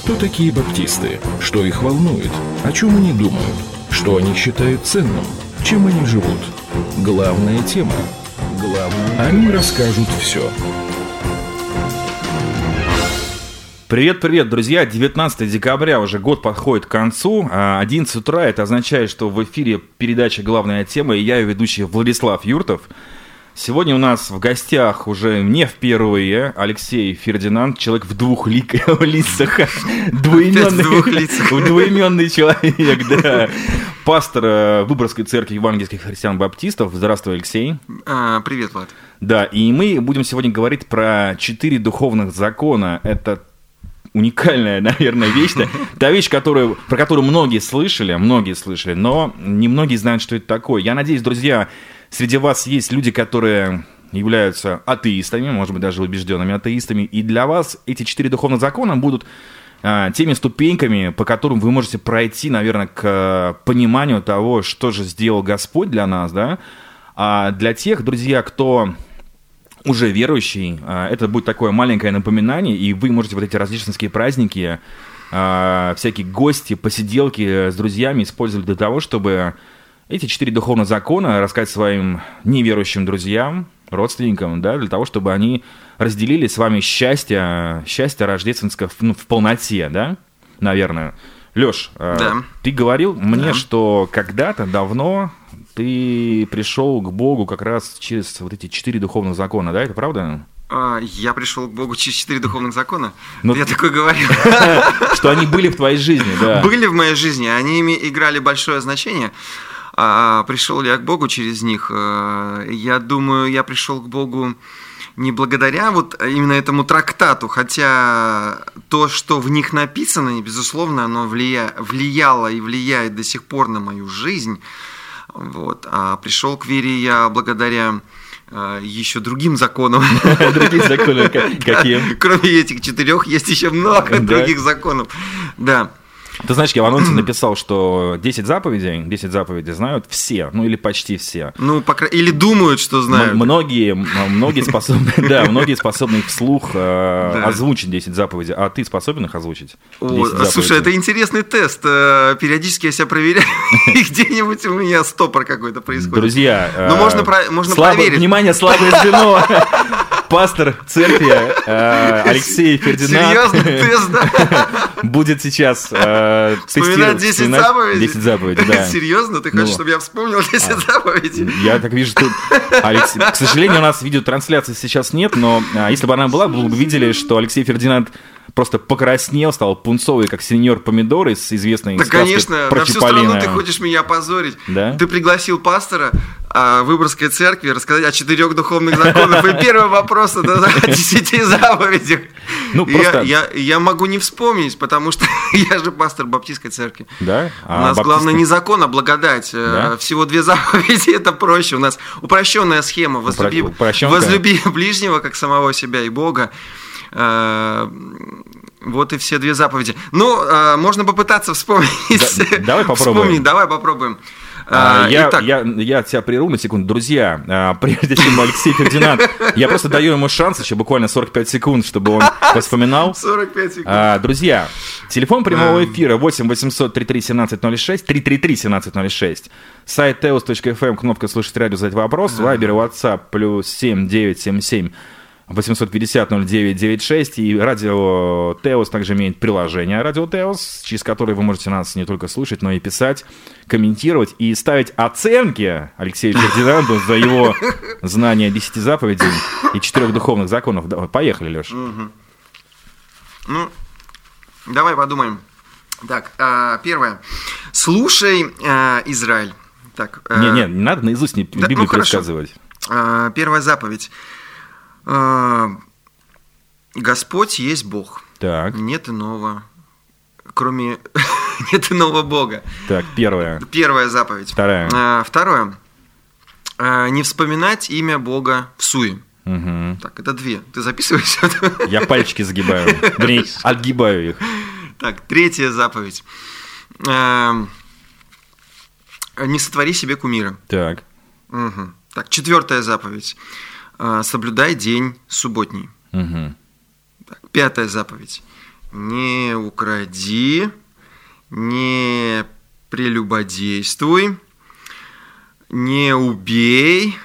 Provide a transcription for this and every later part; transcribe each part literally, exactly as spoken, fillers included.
Кто такие баптисты? Что их волнует? О чем они думают? Что они считают ценным? Чем они живут? Главная тема. Главное... Они расскажут все. Привет-привет, друзья! девятнадцатое декабря, уже год подходит к концу. одиннадцать утра, это означает, что в эфире передача «Главная тема», и я, ее ведущий Владислав Юртов. Сегодня у нас в гостях уже не впервые Алексей Фердинанд, человек в двух ли... лицах, двуименный, двуименный человек, да. Пастор Выборгской церкви евангельских христиан-баптистов. Здравствуй, Алексей. А, привет, Влад. Да, и мы будем сегодня говорить про четыре духовных закона. Это уникальная, наверное, вещь. Та вещь, которую, про которую многие слышали, многие слышали, но немногие знают, что это такое. Я надеюсь, друзья, среди вас есть люди, которые являются атеистами, может быть, даже убежденными атеистами, и для вас эти четыре духовных закона будут а, теми ступеньками, по которым вы можете пройти, наверное, к пониманию того, что же сделал Господь для нас, да. А для тех, друзья, кто уже верующий, а, это будет такое маленькое напоминание, и вы можете вот эти рождественские праздники, а, всякие гости, посиделки с друзьями использовать для того, чтобы эти четыре духовных закона рассказать своим неверующим друзьям, родственникам, да, для того, чтобы они разделили с вами счастье, счастье рождественское ну, в полноте, да, наверное. Лёш, да. ты говорил мне, да. что когда-то давно ты пришел к Богу как раз через вот эти четыре духовных закона, да, это правда? Я пришел к Богу через четыре духовных закона? Но... Я такой говорил. Что они были в твоей жизни, да. Были в моей жизни, они играли большое значение. А пришел ли я к Богу через них? Я думаю, я пришел к Богу не благодаря вот именно этому трактату, хотя то, что в них написано, безусловно, оно влия... влияло и влияет до сих пор на мою жизнь. Вот. А пришел к вере я благодаря еще другим законам. Другие законы какие? Кроме этих четырех есть еще много других законов. Да. Ты знаешь, я в анонсе написал, что десять заповедей, десять заповедей знают все, ну или почти все. Ну, пока... или думают, что знают. М- многие, многие способны, да, многие способны их вслух э, озвучить десять заповедей. А ты способен их озвучить? О, слушай, это интересный тест. Периодически я себя проверяю, и где-нибудь у меня стопор какой-то происходит. Друзья, ну можно, про... можно слабо... проверить. Внимание, слабое звено. Пастор церкви э, Алексей Фердинанд. Серьезный тест, да? Будет сейчас э, вспоминать десять заповедей. десять заповедей, да. Серьезно? Ты хочешь, ну, чтобы я вспомнил десять а, заповедей? Я так вижу, что... Алексей... К сожалению, у нас видеотрансляции сейчас нет, но а, если бы она была, вы бы видели, что Алексей Фердинанд просто покраснел, стал пунцовый, как сеньор помидор из известной да, сказки конечно, про на всю Чиполлино. страну ты хочешь меня опозорить. Да? Ты пригласил пастора а, Выборгской церкви рассказать о четырех духовных законах. И первый вопрос о десяти заповедях. Ну, просто... я, я, я могу не вспомнить, потому что я же пастор Баптистской церкви. Да? А у нас баптистская... главное не закон, а благодать. Да? Всего две заповеди, это проще. У нас упрощенная схема. Возлюби, возлюби ближнего, как самого себя и Бога. Вот и все две заповеди. Ну, можно попытаться вспомнить. Да, давай попробуем. Вспомнить, давай попробуем. А, я, я, я тебя прерву на секунду. Друзья, а, прежде чем Алексей Фердинанд, я просто даю ему шанс, еще буквально сорок пять секунд, чтобы он вспоминал. сорок пять секунд. А, друзья, телефон прямого эфира восемь восемьсот тридцать три семнадцать ноль шесть, триста тридцать три семнадцать ноль шесть. Сайт теос точка эф эм, кнопка «Слушать радио», задать вопрос. Вайбер и WhatsApp плюс семь девять семь семь восемьсот пятьдесят ноль девять девяносто шесть. И радио Теос также имеет приложение Радио Теос, через которое вы можете нас не только слушать, но и писать, комментировать и ставить оценки Алексею Фердинанду за его знание десяти заповедей и четырех духовных законов. Поехали, Леш. Угу. Ну, давай подумаем. Так, первое. Слушай, Израиль. Так, не, не, не надо наизусть не да, Библию ну, пересказывать. Первая заповедь. Господь есть Бог. Так. Нет иного, кроме нет иного Бога. Так, первая. Первая заповедь. Вторая. А, второе. А, не вспоминать имя Бога всуе. Угу. Так, это две. Ты записываешь? Я пальчики загибаю. Вернее, отгибаю их. Так, третья заповедь. А, не сотвори себе кумира. Так. Угу. Так, четвертая заповедь. Соблюдай день субботний. Угу. Так, пятая заповедь. Не укради, не прелюбодействуй, не убей,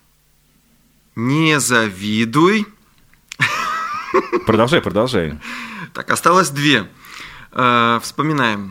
не завидуй. Продолжай, продолжай. Так, осталось две. Э, вспоминаем.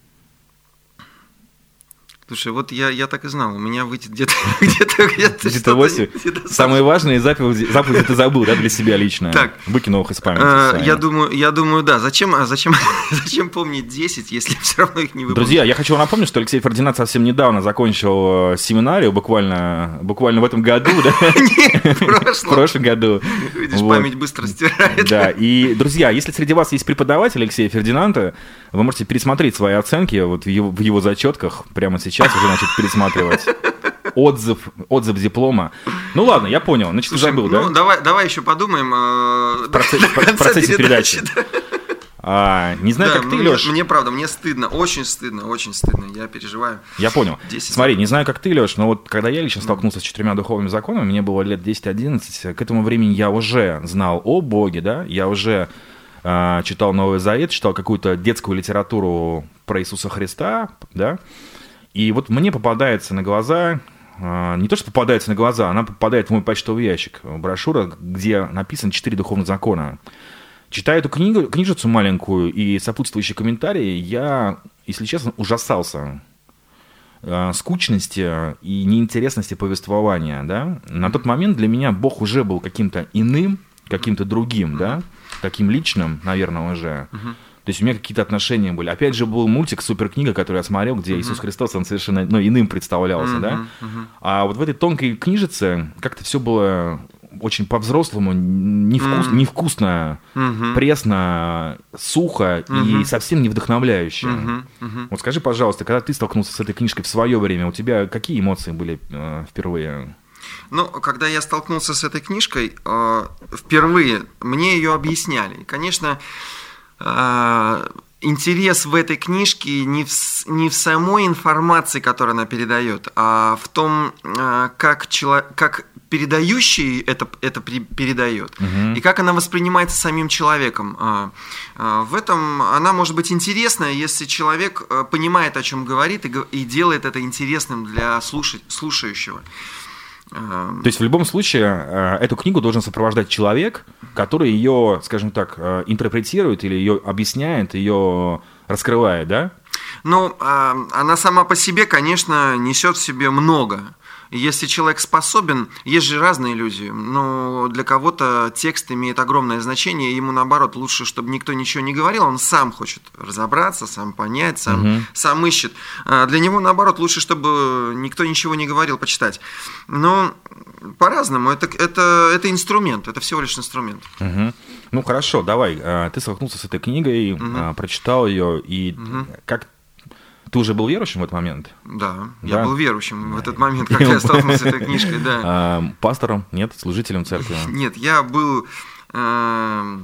Слушай, вот я, я так и знал, у меня выйдет где-то где-то где-то где-то восемь. Самые важные заповеди, заповеди ты забыл, да, для себя лично. Так, выкинул их из памяти. Э, я думаю, я думаю, да. Зачем, зачем, зачем помнить десять, если все равно их не выполнить? Друзья, я хочу вам напомнить, что Алексей Фердинанд совсем недавно закончил семинарию, буквально, буквально в этом году, да? Нет, в прошлом. В прошлом году. Видишь, память быстро стирает. Да, и, друзья, если среди вас есть преподаватель Алексея Фердинанда, вы можете пересмотреть свои оценки вот в его, в его зачетках прямо сейчас. Сейчас уже начать пересматривать отзыв, отзыв диплома. Ну ладно, я понял. Значит, Слушай, забыл, ну, да? Давай, давай еще подумаем. Э, в процессе, в процессе передачи. Да. А, не знаю, да, как ты, мне, Леш. Мне правда, мне стыдно, очень стыдно, очень стыдно. Я переживаю. Я понял. Смотри, не знаю, как ты, Леш, но вот когда я лично столкнулся с четырьмя духовными законами, мне было лет десять-одиннадцать, к этому времени я уже знал о Боге, да, я уже э, читал Новый Завет, читал какую-то детскую литературу про Иисуса Христа, да. И вот мне попадается на глаза, не то что попадается на глаза, она попадает в мой почтовый ящик, брошюра, где написано четыре духовных закона. Читая эту книгу, книжицу маленькую и сопутствующие комментарии, я, если честно, ужасался скучности и неинтересности повествования. Да? На тот момент для меня Бог уже был каким-то иным, каким-то другим, да? Таким личным, наверное, уже. То есть у меня какие-то отношения были. Опять же, был мультик «Суперкнига», который я смотрел, где uh-huh. Иисус Христос, он совершенно ну, иным представлялся, uh-huh. да? Uh-huh. А вот в этой тонкой книжице как-то все было очень по-взрослому, невкус, uh-huh. невкусно, uh-huh. пресно, сухо uh-huh. и совсем не вдохновляюще. Uh-huh. Uh-huh. Вот скажи, пожалуйста, когда ты столкнулся с этой книжкой в свое время, у тебя какие эмоции были э, впервые? Ну, когда я столкнулся с этой книжкой, э, впервые мне ее объясняли. И, конечно, интерес в этой книжке не в, не в самой информации, которую она передает, а в том, как, чело, как передающий это, это передает, угу. и как она воспринимается самим человеком. В этом она может быть интересна, если человек понимает, о чем говорит, и, и делает это интересным для слушать, слушающего. То есть в любом случае эту книгу должен сопровождать человек, который ее, скажем так, интерпретирует или ее объясняет, ее раскрывает, да? Ну, она сама по себе, конечно, несет в себе много. Если человек способен, есть же разные люди, но для кого-то текст имеет огромное значение, ему наоборот лучше, чтобы никто ничего не говорил, он сам хочет разобраться, сам понять, сам, угу. сам ищет. А для него наоборот лучше, чтобы никто ничего не говорил, почитать. Но по-разному, это, это, это инструмент, это всего лишь инструмент. Угу. Ну хорошо, давай, ты столкнулся с этой книгой, угу. прочитал ее, и угу. как ты уже был верующим в этот момент? Да, да? я был верующим в этот момент, когда я столкнулся с этой книжкой, да. А, пастором? Нет? Служителем церкви? Нет, я был, э,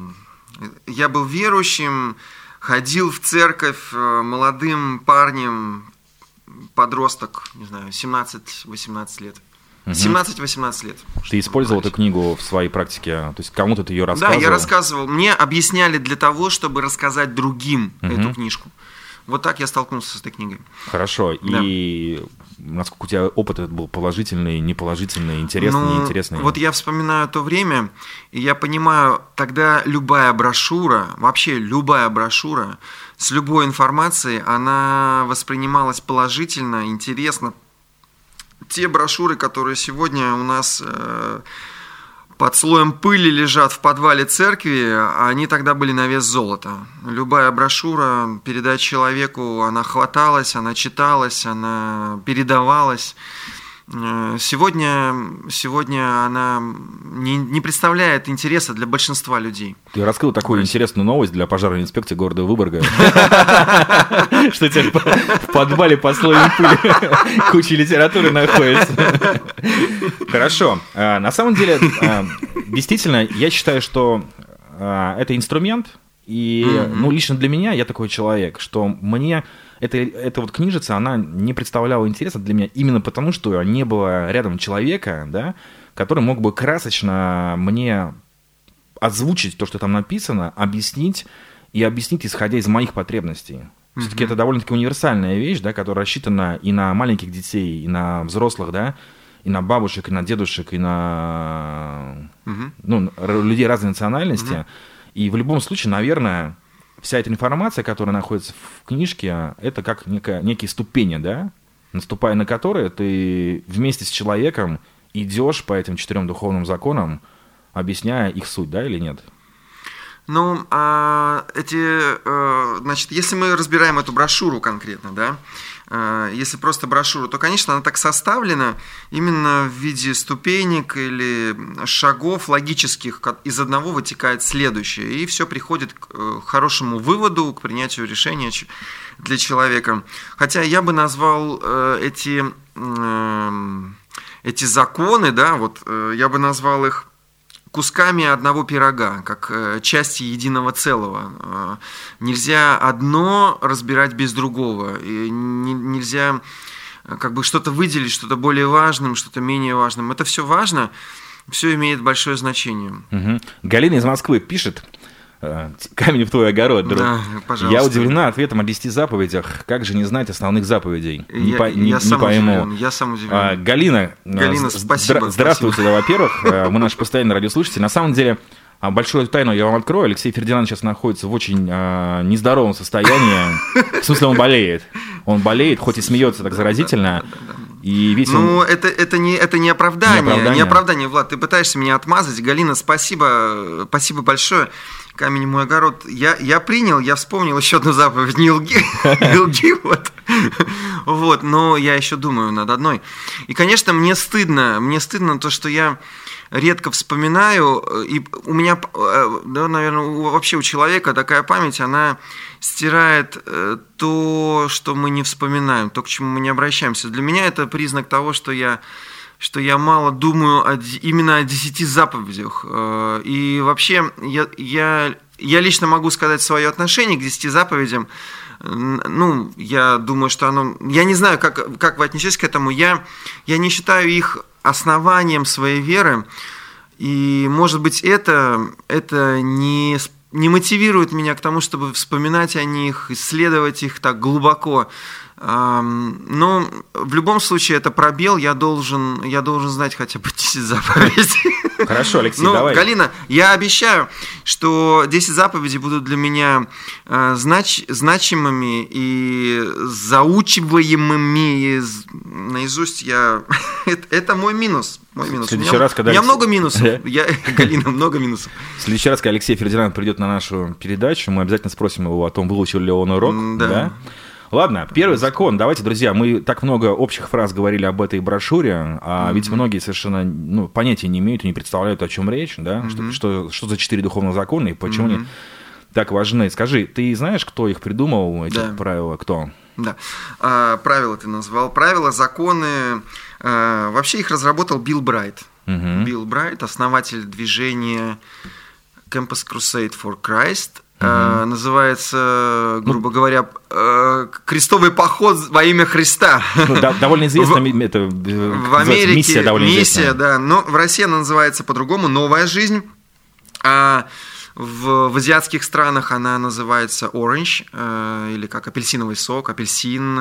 я был верующим, ходил в церковь молодым парнем, подросток, не знаю, семнадцать-восемнадцать лет. семнадцать-восемнадцать лет. Ты использовал эту книгу в своей практике? То есть кому-то ты ее рассказывал? Да, я рассказывал. Мне объясняли для того, чтобы рассказать другим угу. эту книжку. Вот так я столкнулся с этой книгой. Хорошо. Да. И насколько у тебя опыт этот был положительный, неположительный, интересный, ну, неинтересный? Вот я вспоминаю то время, и я понимаю, тогда любая брошюра, вообще любая брошюра с любой информацией, она воспринималась положительно, интересно. Те брошюры, которые сегодня у нас э, под слоем пыли лежат в подвале церкви, они тогда были на вес золота. Любая брошюра, передать человеку, она хваталась, она читалась, она передавалась. Сегодня, сегодня она не, не представляет интереса для большинства людей. Ты раскрыл такую интересную новость для пожарной инспекции города Выборга, что у тебя в подвале под слоем пыли куча литературы находится. Хорошо. На самом деле, действительно, я считаю, что это инструмент, и ну, лично для меня, я такой человек, что мне... Эта, эта вот книжица, она не представляла интереса для меня именно потому, что не было рядом человека, да, который мог бы красочно мне озвучить то, что там написано, объяснить и объяснить, исходя из моих потребностей. Все-таки mm-hmm. это довольно-таки универсальная вещь, да, которая рассчитана и на маленьких детей, и на взрослых, да, и на бабушек, и на дедушек, и на mm-hmm. ну, людей разной национальности. Mm-hmm. И в любом случае, наверное, вся эта информация, которая находится в книжке, это как некая, некие ступени, да, наступая на которые ты вместе с человеком идешь по этим четырем духовным законам, объясняя их суть, да, или нет? Ну, а, эти, а, значит, если мы разбираем эту брошюру конкретно, да, а, если просто брошюру, то, конечно, она так составлена именно в виде ступенек или шагов логических, из одного вытекает следующее, и все приходит к хорошему выводу, к принятию решения для человека. Хотя я бы назвал эти, эти законы, да, вот я бы назвал их кусками одного пирога, как э, части единого целого. Э, нельзя одно разбирать без другого. И не, нельзя э, как бы что-то выделить, что-то более важным, что-то менее важным. Это все важно, все имеет большое значение. Угу. Галина из Москвы пишет. Камень в твой огород, друг. Да, пожалуйста. Я удивлена ответом о десяти заповедях. Как же не знать основных заповедей? Не, я, по, не, я не пойму. Удивлен, я сам удивлен. А, Галина, Галина спасибо, здра- здравствуйте, да, во-первых. Мы наш постоянный радиослушатель. На самом деле, большую тайну я вам открою. Алексей Фердинанд сейчас находится в очень а, нездоровом состоянии. В смысле, он болеет. Он болеет, хоть и смеется так заразительно. И весь ну, он... это, это, не, это не оправдание. Не оправдание. Не оправдание, Влад. Ты пытаешься меня отмазать. Галина, спасибо. Спасибо большое. Камень в мой огород. Я, я принял, я вспомнил еще одну заповедь. Не лги. Не лги, вот. Вот, но я еще думаю над одной. И, конечно, мне стыдно. Мне стыдно то, что я редко вспоминаю. И у меня, да, наверное, вообще у человека такая память, она стирает то, что мы не вспоминаем, то, к чему мы не обращаемся. Для меня это признак того, что я... что я мало думаю о, именно о десяти заповедях. И вообще, я, я, я лично могу сказать свое отношение к десяти заповедям. Ну, я думаю, что оно... Я не знаю, как, как вы отнесетесь к этому. Я, я не считаю их основанием своей веры. И, может быть, это, это не, не мотивирует меня к тому, чтобы вспоминать о них, исследовать их так глубоко. Но в любом случае это пробел, я должен, я должен знать хотя бы десять заповедей. Хорошо, Алексей, ну, давай. Галина, я обещаю, что десять заповедей будут для меня знач, значимыми и заучиваемыми наизусть. Я... это, это мой минус. Мой минус. У меня, раз, когда у меня Алексей... много минусов. Я, Галина, много минусов. В следующий раз, когда Алексей Фердинанд придет на нашу передачу, мы обязательно спросим его о том, выучил ли он урок. Да. Да? Ладно, первый закон. Давайте, друзья, мы так много общих фраз говорили об этой брошюре, а mm-hmm. ведь многие совершенно ну, понятия не имеют и не представляют, о чем речь, да? Mm-hmm. Что, что, что за четыре духовных закона и почему mm-hmm. они так важны. Скажи, ты знаешь, кто их придумал, эти да. правила? Кто? Да, а, правила ты назвал. Правила, законы. А, вообще их разработал Билл Брайт. Mm-hmm. Билл Брайт, основатель движения Campus Crusade for Christ. Uh-huh. Называется, грубо говоря, крестовый поход во имя Христа. Ну, да, довольно известная в, это, в Америке миссия, довольно миссия, известная. Да, но в России она называется по-другому «Новая жизнь», а в, в азиатских странах она называется «Orange», или как апельсиновый сок, апельсин.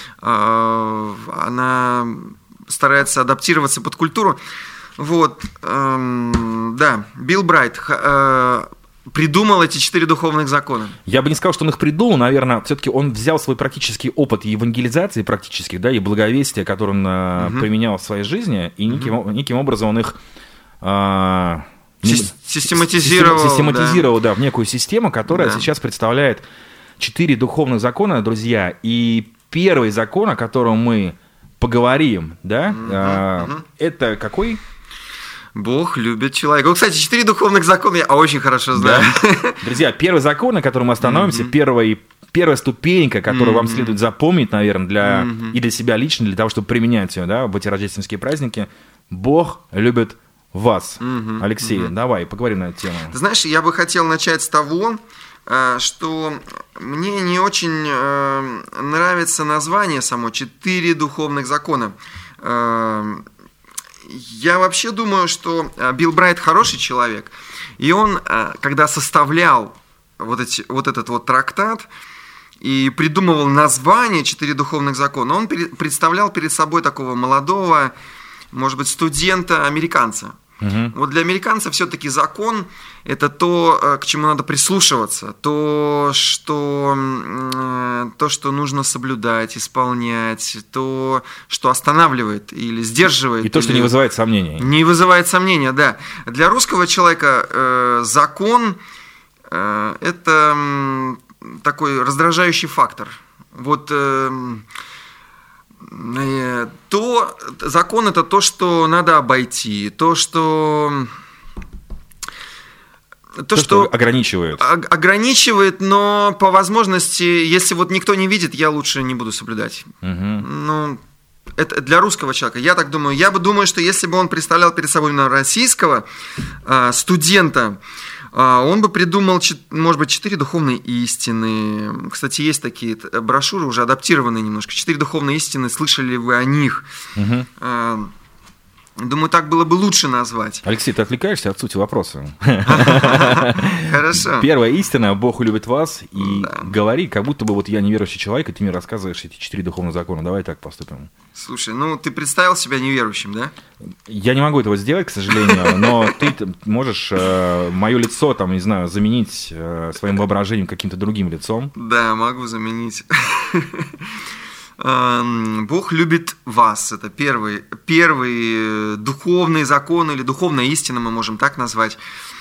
Она старается адаптироваться под культуру. Вот, да, Билл Брайт придумал эти четыре духовных закона. Я бы не сказал, что он их придумал, наверное, все-таки он взял свой практический опыт евангелизации практических, да, и благовестия, который он uh-huh. применял в своей жизни, и неким, uh-huh. неким образом он их а, систематизировал, систематизировал да. Да, в некую систему, которая да. сейчас представляет четыре духовных закона, друзья, и первый закон, о котором мы поговорим, да, uh-huh. а, uh-huh. это какой? Бог любит человека. Вот, кстати, четыре духовных закона я очень хорошо знаю. Да. Друзья, первый закон, на котором мы остановимся, mm-hmm. первый, первая ступенька, которую mm-hmm. вам следует запомнить, наверное, для, mm-hmm. и для себя лично, для того, чтобы применять ее, да, в эти рождественские праздники. Бог любит вас. Mm-hmm. Алексей, mm-hmm. давай, поговорим на эту тему. Ты знаешь, я бы хотел начать с того, что мне не очень нравится название само «Четыре духовных закона». Я вообще думаю, что Билл Брайт хороший человек, и он, когда составлял вот, эти, вот этот вот трактат и придумывал название «Четыре духовных закона», он представлял перед собой такого молодого, может быть, студента-американца. Угу. Вот для американца все-таки закон – это то, к чему надо прислушиваться, то что, то, что нужно соблюдать, исполнять, то, что останавливает или сдерживает. И то, что не вызывает сомнений. Не вызывает сомнения, да. Для русского человека э, закон э, – это такой раздражающий фактор. Вот… Э, То закон – это то, что надо обойти, то, что… То, то что, что ограничивает. Ограничивает, но по возможности, если вот никто не видит, я лучше не буду соблюдать. Угу. Ну, это для русского человека. Я так думаю. Я бы думаю, что если бы он представлял перед собой именно российского э, студента, он бы придумал, может быть, четыре духовные истины. Кстати, есть такие брошюры, уже адаптированные немножко. Четыре духовные истины, слышали ли вы о них? Угу. Думаю, так было бы лучше назвать. Алексей, ты отвлекаешься от сути вопроса. Хорошо. Первая истина: Бог любит вас. И говори, как будто бы вот я неверующий человек, и ты мне рассказываешь эти четыре духовных закона. Давай так поступим. Слушай, ну ты представил себя неверующим, да? Я не могу этого сделать, к сожалению, но ты можешь э, мое лицо, там, не знаю, заменить э, своим воображением каким-то другим лицом. Да, могу заменить. Бог любит вас. Это первый, первый духовный закон или духовная истина, мы можем так назвать.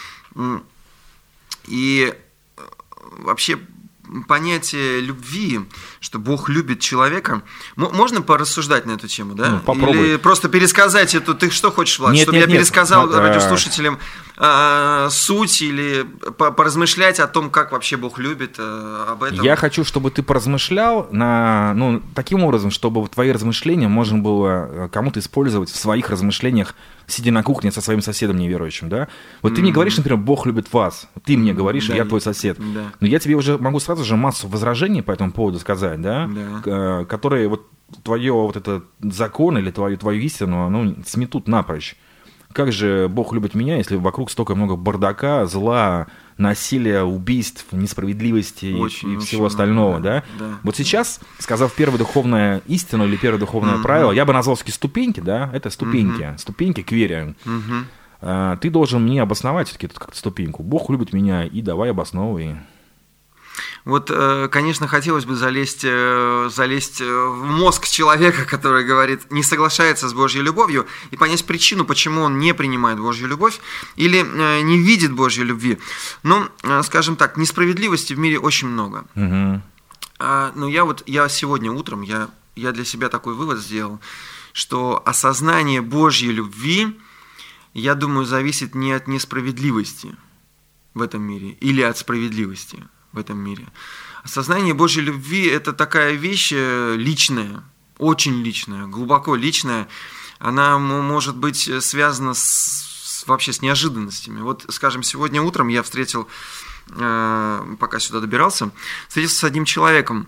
И вообще понятие любви, что Бог любит человека, можно порассуждать на эту тему, да? Ну, попробуй. Или просто пересказать эту, ты что хочешь, Влад, нет, чтобы нет, я пересказал нет. радиослушателям а, суть или поразмышлять о том, как вообще Бог любит, а, об этом? Я хочу, чтобы ты поразмышлял на, ну, таким образом, чтобы твои размышления можно было кому-то использовать в своих размышлениях, сидя на кухне со своим соседом неверующим, да? Вот mm-hmm. ты мне говоришь, например, Бог любит вас, ты мне говоришь, да, я твой сосед. Да. Но я тебе уже могу сразу же массу возражений по этому поводу сказать, да? Да. Которые вот твое вот это закон или твою, твою истину, ну, сметут напрочь. Как же Бог любит меня, если вокруг столько много бардака, зла, насилия, убийств, несправедливости очень, и, и всего остального, да? Да? Да. Вот сейчас, сказав первую духовную истину или первое духовное mm-hmm. правило, я бы назвал все-таки ступеньки, да? Это ступеньки, mm-hmm. ступеньки к вере. Mm-hmm. А, ты должен мне обосновать все-таки эту как-то ступеньку. Бог любит меня, и давай обосновывай. Вот, конечно, хотелось бы залезть, залезть в мозг человека, который говорит, не соглашается с Божьей любовью, и понять причину, почему он не принимает Божью любовь или не видит Божьей любви. Ну, скажем так, несправедливости в мире очень много. Угу. Но я вот, я сегодня утром, я, я для себя такой вывод сделал, что осознание Божьей любви, я думаю, зависит не от несправедливости в этом мире или от справедливости в этом мире. Осознание Божьей любви – это такая вещь личная, очень личная, глубоко личная. Она может быть связана с, вообще с неожиданностями. Вот, скажем, сегодня утром я встретил, пока сюда добирался, встретился с одним человеком.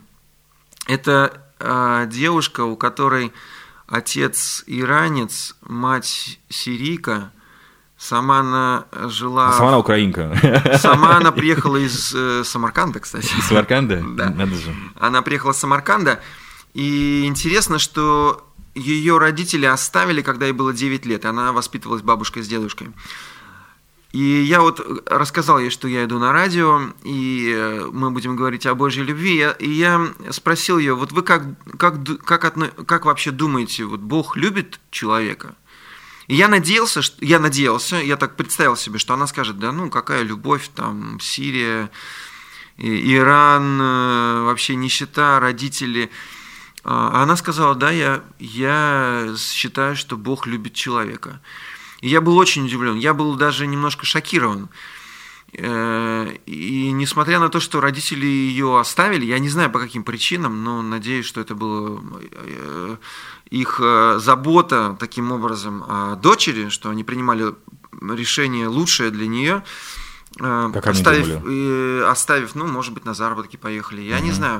Это девушка, у которой отец иранец, мать сирийка. Сама она жила... А сама она украинка. Сама она приехала из э, Самарканда, кстати. Из Самарканда? Да. Надо же. Она приехала из Самарканда. И интересно, что ее родители оставили, когда ей было девять лет. Она воспитывалась бабушкой с дедушкой. И я вот рассказал ей, что я иду на радио, и мы будем говорить о Божьей любви. И я спросил ее, вот вы как, как, как, отно, как вообще думаете, вот Бог любит человека? И я надеялся, что, я надеялся, я так представил себе, что она скажет, да ну какая любовь, там Сирия, Иран, вообще нищета, родители. А она сказала, да, я, я считаю, что Бог любит человека. И я был очень удивлен, я был даже немножко шокирован. И несмотря на то, что родители ее оставили, я не знаю по каким причинам, но надеюсь, что это было их забота таким образом о дочери, что они принимали решение лучшее для нее, как оставив, оставив, ну, может быть, на заработки поехали, я угу. не знаю.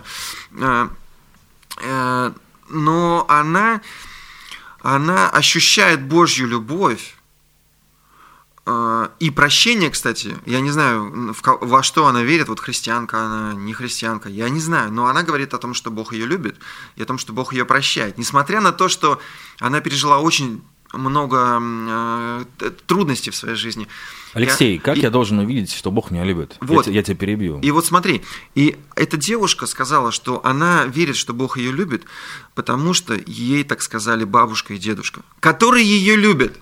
Но она, она ощущает Божью любовь И прощение, кстати, я не знаю, во что она верит, вот христианка она, не христианка, я не знаю, но она говорит о том, что Бог ее любит, и о том, что Бог ее прощает. Несмотря на то, что она пережила очень много э, трудностей в своей жизни. Алексей, я, как и, я должен увидеть, что Бог меня любит? Вот, я, я тебя перебью. И вот смотри, и эта девушка сказала, что она верит, что Бог ее любит, потому что ей так сказали бабушка и дедушка, которые ее любят.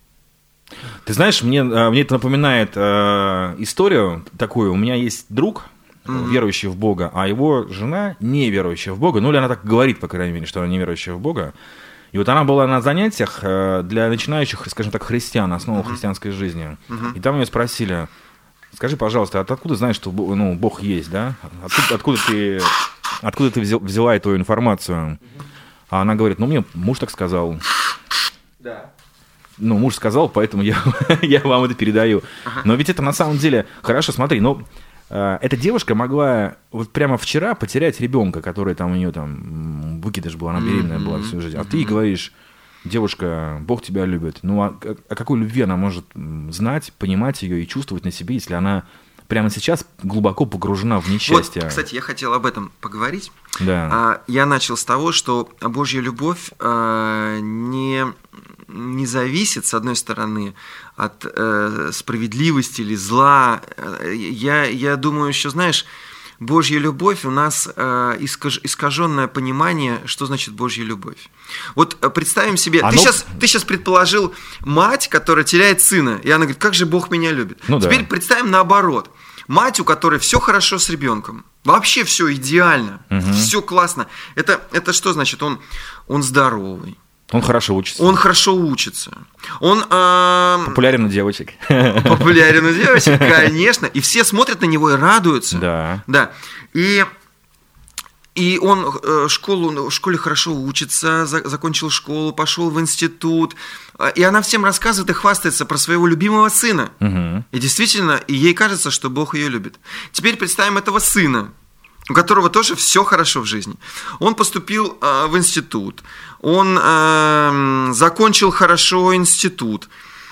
Ты знаешь, мне, мне это напоминает э, историю такую. У меня есть друг, mm-hmm. верующий в Бога, а его жена не верующая в Бога. Ну, или она так говорит, по крайней мере, что она не верующая в Бога. И вот она была на занятиях э, для начинающих, скажем так, христиан, основах mm-hmm. христианской жизни. Mm-hmm. И там ее спросили, скажи, пожалуйста, а ты откуда знаешь, что ну, Бог есть, да? Откуда, откуда ты, откуда ты взял, взяла эту информацию? Mm-hmm. А она говорит, ну, мне муж так сказал. Да. Ну, муж сказал, поэтому я, я вам это передаю. Ага. Но ведь это на самом деле... Хорошо, смотри, ну, э, эта девушка могла вот прямо вчера потерять ребенка, который там у нее там... Выкидыш был, она беременная mm-hmm. была всю жизнь. А mm-hmm. ты ей говоришь, девушка, Бог тебя любит. Ну, а о какой любви она может знать, понимать ее и чувствовать на себе, если она прямо сейчас глубоко погружена в несчастье? Вот, кстати, я хотел об этом поговорить. Да. Я начал с того, что Божья любовь не... не зависит, с одной стороны, от э, справедливости или зла. Я, я думаю, еще, знаешь, Божья любовь у нас э, искаж, искаженное понимание, что значит Божья любовь. Вот представим себе, Оно... ты, сейчас, ты сейчас предположил мать, которая теряет сына, и она говорит, как же Бог меня любит. Ну, Теперь да. представим наоборот. Мать, у которой все хорошо с ребенком, вообще все идеально, угу. все классно. Это, это что значит? Он, он здоровый. Он хорошо учится. Он хорошо учится. Он э, популярен у девочек. Популярен у девочек, конечно. И все смотрят на него и радуются. Да. Да. И, и он э, школу, в школе хорошо учится, за, закончил школу, пошел в институт. И она всем рассказывает и хвастается про своего любимого сына. Угу. И действительно, и ей кажется, что Бог ее любит. Теперь представим этого сына, у которого тоже все хорошо в жизни. Он поступил э, в институт, он э, закончил хорошо институт,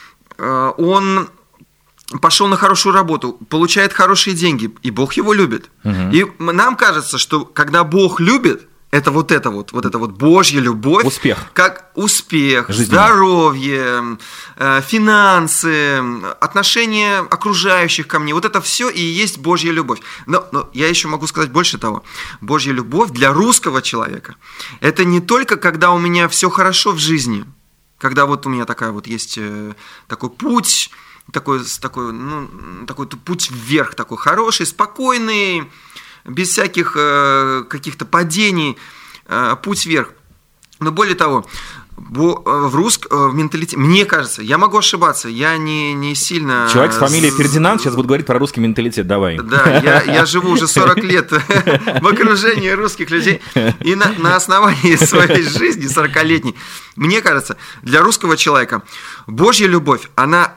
э, он пошел на хорошую работу, получает хорошие деньги, и Бог его любит. Угу. И нам кажется, что когда Бог любит, это вот это вот, вот это вот Божья любовь. Успех. Как успех, Жизнь. Здоровье, э, финансы, отношения окружающих ко мне. Вот это все и есть Божья любовь. Но, но я еще могу сказать больше того. Божья любовь для русского человека – это не только когда у меня все хорошо в жизни, когда вот у меня такая вот есть э, такой путь, такой, такой, ну, такой путь вверх, такой хороший, спокойный, без всяких э, каких-то падений, э, путь вверх. Но более того, бо, э, в русском в менталитете, мне кажется, я могу ошибаться, я не, не сильно... Человек с фамилией Фердинанд сейчас будет говорить про русский менталитет, давай. Да, я, я живу уже сорок лет в окружении русских людей, и на, на основании своей жизни сорокалетней, мне кажется, для русского человека Божья любовь, она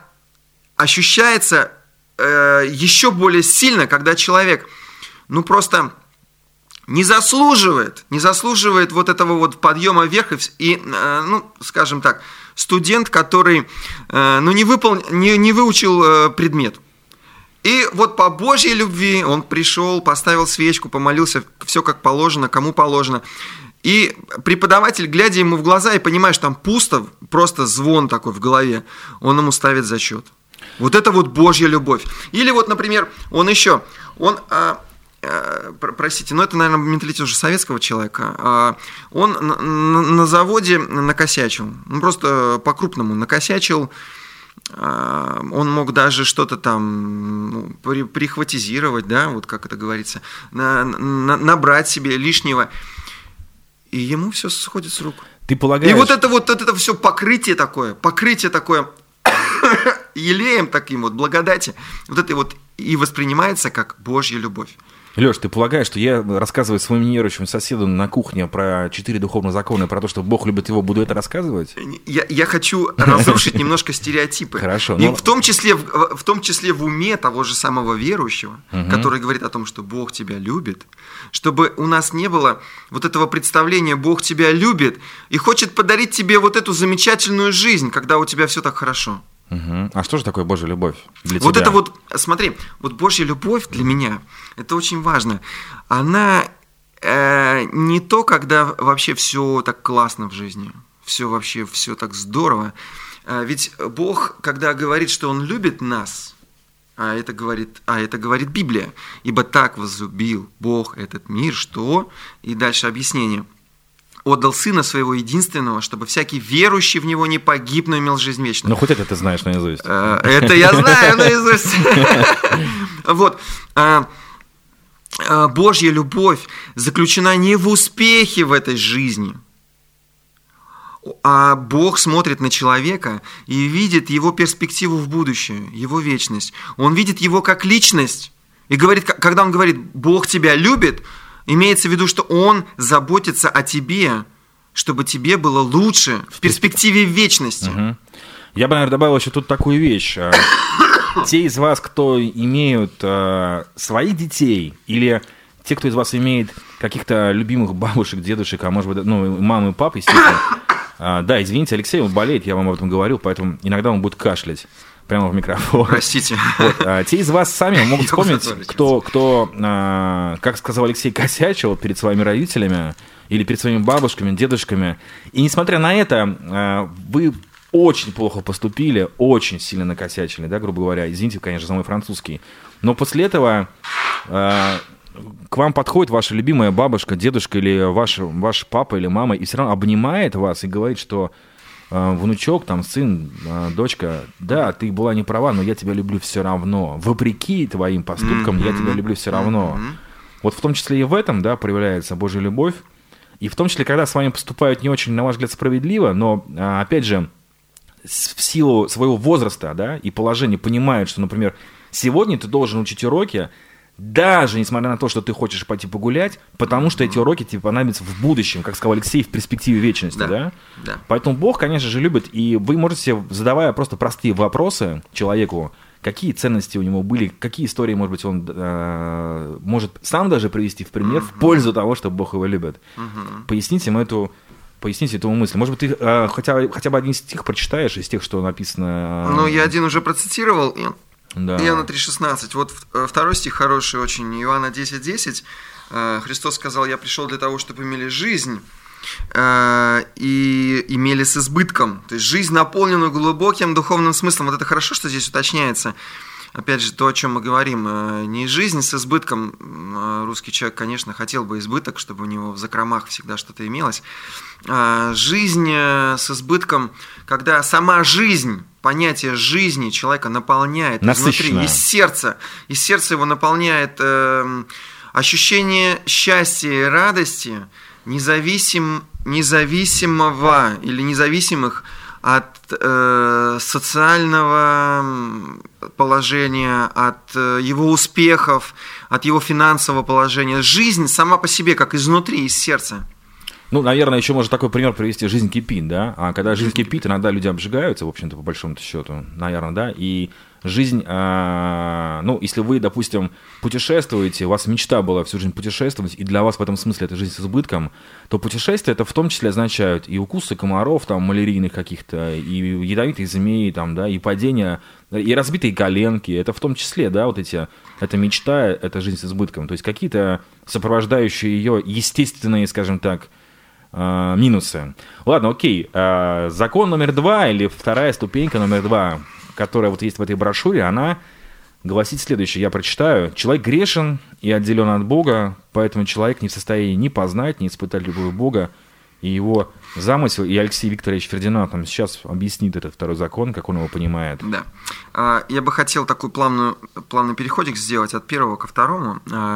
ощущается э, еще более сильно, когда человек... ну, просто не заслуживает, не заслуживает вот этого вот подъема вверх, и, ну, скажем так, студент, который, ну, не, выпол... не, не выучил предмет. И вот по Божьей любви он пришел, поставил свечку, помолился, все как положено, кому положено. И преподаватель, глядя ему в глаза и понимая, что там пусто, просто звон такой в голове, он ему ставит зачет. Вот это вот Божья любовь. Или вот, например, он еще, он... простите, но это, наверное, менталитет уже советского человека. Он на заводе накосячил, ну, просто по-крупному накосячил. Он мог даже что-то там ну, прихватизировать, да, вот как это говорится, на, на, набрать себе лишнего, и ему все сходит с рук. Ты полагаешь... И вот это вот это все покрытие такое, покрытие такое елеем таким вот благодати, вот это вот и воспринимается как Божья любовь. Леш, ты полагаешь, что я, рассказывая своему неверующему соседу на кухне про четыре духовных закона, про то, что Бог любит его, буду это рассказывать? Я, я хочу разрушить немножко стереотипы. Хорошо. И но... в, том числе, в, в том числе в уме того же самого верующего, угу. который говорит о том, что Бог тебя любит, чтобы у нас не было вот этого представления «Бог тебя любит» и хочет подарить тебе вот эту замечательную жизнь, когда у тебя все так хорошо. Угу. А что же такое Божья любовь для вот тебя? Это вот, смотри, вот Божья любовь для меня, это очень важно. Она э, не то, когда вообще все так классно в жизни, все вообще, все так здорово. А ведь Бог, когда говорит, что Он любит нас, а это говорит, а это говорит Библия, ибо так возлюбил Бог этот мир, что, и дальше объяснение, отдал Сына Своего Единственного, чтобы всякий верующий в Него не погиб, но имел жизнь вечную. Ну, хоть это ты знаешь наизусть. Это я знаю наизусть. Вот. Божья любовь заключена не в успехе в этой жизни, а Бог смотрит на человека и видит его перспективу в будущее, его вечность. Он видит его как личность. И говорит, когда он говорит, Бог тебя любит, имеется в виду, что Он заботится о тебе, чтобы тебе было лучше в перспективе вечности. Угу. Я бы, наверное, добавил еще тут такую вещь. Те из вас, кто имеют э, своих детей, или те, кто из вас имеет каких-то любимых бабушек, дедушек, а может быть, ну, мамы и папы, естественно. Э, да, извините, Алексей, он болеет, я вам об этом говорил, поэтому иногда он будет кашлять прямо в микрофон. Простите. Вот, а, те из вас сами могут вспомнить, кто, кто а, как сказал Алексей, косячил перед своими родителями или перед своими бабушками, дедушками. И несмотря на это, а, вы очень плохо поступили, очень сильно накосячили, да, грубо говоря. Извините, конечно, за мой французский. Но после этого а, к вам подходит ваша любимая бабушка, дедушка или ваш, ваш папа или мама и все равно обнимает вас и говорит, что внучок, там, сын, дочка, да, ты была не права, но я тебя люблю все равно. Вопреки твоим поступкам, mm-hmm. я тебя люблю все равно. Mm-hmm. Вот в том числе и в этом, да, проявляется Божья любовь. И в том числе, когда с вами поступают не очень, на ваш взгляд, справедливо, но, опять же, в силу своего возраста, да, и положения понимают, что, например, сегодня ты должен учить уроки, даже несмотря на то, что ты хочешь пойти погулять, потому что эти уроки тебе понадобятся в будущем, как сказал Алексей, в перспективе вечности, да? Да? Да. Поэтому Бог, конечно же, любит, и вы можете, задавая просто простые вопросы человеку, какие ценности у него были, какие истории, может быть, он э, может сам даже привести в пример uh-huh. в пользу того, что Бог его любит. Uh-huh. Поясните ему эту, поясните эту мысль. Может быть, ты э, хотя, хотя бы один стих прочитаешь из тех, что написано... Ну, я один уже процитировал, и... Да. Иоанна три шестнадцать. Вот второй стих хороший очень. Иоанна десять десять. Христос сказал, я пришел для того, чтобы имели жизнь и имели с избытком. То есть жизнь, наполненную глубоким духовным смыслом. Вот это хорошо, что здесь уточняется. Опять же, то, о чем мы говорим. Не жизнь с избытком. Русский человек, конечно, хотел бы избыток, чтобы у него в закромах всегда что-то имелось. Жизнь с избытком, когда сама жизнь, понятие жизни человека наполняет изнутри, из сердца. Из сердца его наполняет э, ощущение счастья и радости, независим, независимого или независимых от э, социального положения, от э, его успехов, от его финансового положения. Жизнь сама по себе, как изнутри, из сердца. Ну, наверное, еще можно такой пример привести: жизнь кипит, да? А когда жизнь кипит, иногда люди обжигаются, в общем-то, по большому счету, наверное, да? И жизнь, э, ну, если вы, допустим, путешествуете, у вас мечта была всю жизнь путешествовать, и для вас в этом смысле это жизнь с избытком, то путешествия это в том числе означают и укусы комаров, там, малярийных каких-то, и ядовитых змей, там, да, и падения, и разбитые коленки, это в том числе, да, вот эти, это мечта, это жизнь с избытком, то есть какие-то сопровождающие ее естественные, скажем так, минусы. Ладно, окей. Закон номер два, или вторая ступенька номер два, которая вот есть в этой брошюре, она гласит следующее. Я прочитаю. Человек грешен и отделен от Бога, поэтому человек не в состоянии ни познать, ни испытать любовь Бога и его замысел. И Алексей Викторович Фердинанд нам сейчас объяснит этот второй закон, как он его понимает. Да. Я бы хотел такой плавную, плавный переходик сделать от первого ко второму.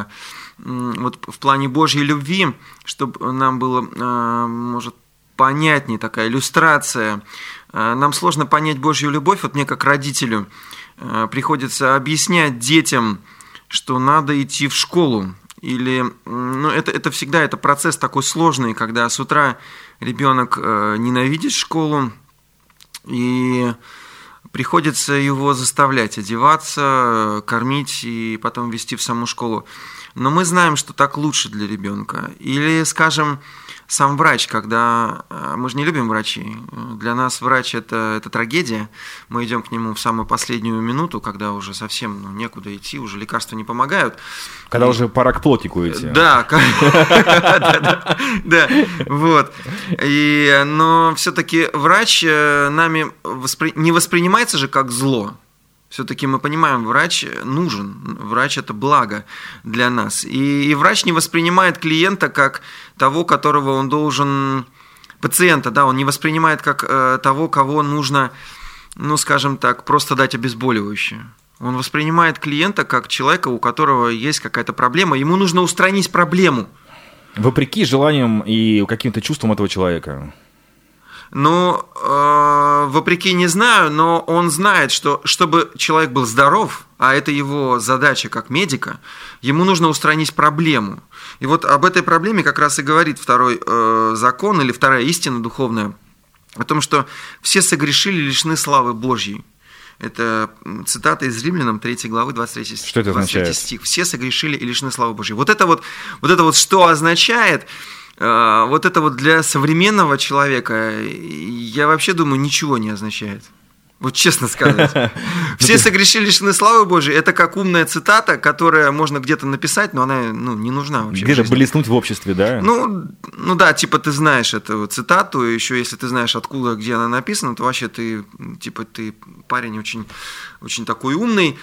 Вот в плане Божьей любви, чтобы нам было, может, понятнее такая иллюстрация. Нам сложно понять Божью любовь. Вот мне, как родителю, приходится объяснять детям, что надо идти в школу. Или, ну, это, это всегда это процесс такой сложный, когда с утра ребенок ненавидит школу, и приходится его заставлять одеваться, кормить и потом вести в саму школу. Но мы знаем, что так лучше для ребенка. Или, скажем, сам врач, когда... Мы же не любим врачей. Для нас врач это, – это трагедия. Мы идем к нему в самую последнюю минуту, когда уже совсем ну, некуда идти, уже лекарства не помогают. Когда и... уже пора к плотику идти. Да, да, вот. Но все-таки врач нами не воспринимается же как зло. Все-таки мы понимаем, врач нужен, врач – это благо для нас. И, и врач не воспринимает клиента как того, которого он должен… Пациента, да, он не воспринимает как э, того, кого нужно, ну, скажем так, просто дать обезболивающее. Он воспринимает клиента как человека, у которого есть какая-то проблема, ему нужно устранить проблему. Вопреки желаниям и каким-то чувствам этого человека. Ну, э, вопреки не знаю, но он знает, что чтобы человек был здоров, а это его задача как медика, ему нужно устранить проблему. И вот об этой проблеме как раз и говорит второй э, закон или вторая истина духовная, о том, что все согрешили, лишены славы Божьей. Это цитата из Римлянам третьей главы, двадцать третий стих. Что это означает? стих. Все согрешили и лишены славы Божьей. Вот это вот, вот это вот что означает... Вот это вот для современного человека, я вообще думаю, ничего не означает. Вот честно сказать. Все согрешили, лишены славы Божией. Это как умная цитата, которая можно где-то написать, но она ну, не нужна вообще. Где-то блеснуть в обществе, да? Ну, ну да, типа ты знаешь эту цитату, и еще если ты знаешь, откуда, где она написана, то вообще ты, типа, ты парень очень, очень такой умный.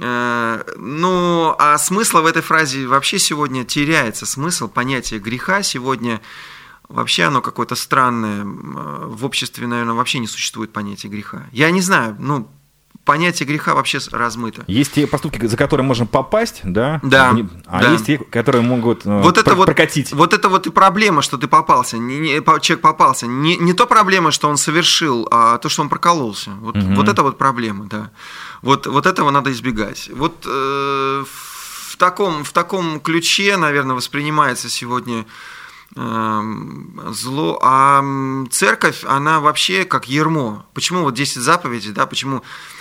Ну, а смысла в этой фразе вообще сегодня теряется. Смысл, понятие греха сегодня вообще оно какое-то странное. В обществе, наверное, вообще не существует понятия греха. Я не знаю, ну, понятие греха вообще размыто. Есть те поступки, за которые можно попасть, да? Да. А да. есть те, которые могут вот про- это вот, прокатить. Вот это вот и проблема, что ты попался. Не, не, человек попался. Не, не то проблема, что он совершил, а то, что он прокололся. Вот, угу. вот это вот проблема, да. Вот, вот этого надо избегать. Вот э, в, таком, в таком ключе, наверное, воспринимается сегодня э, зло. А церковь, она вообще как ярмо. Почему вот десять заповедей, да, почему...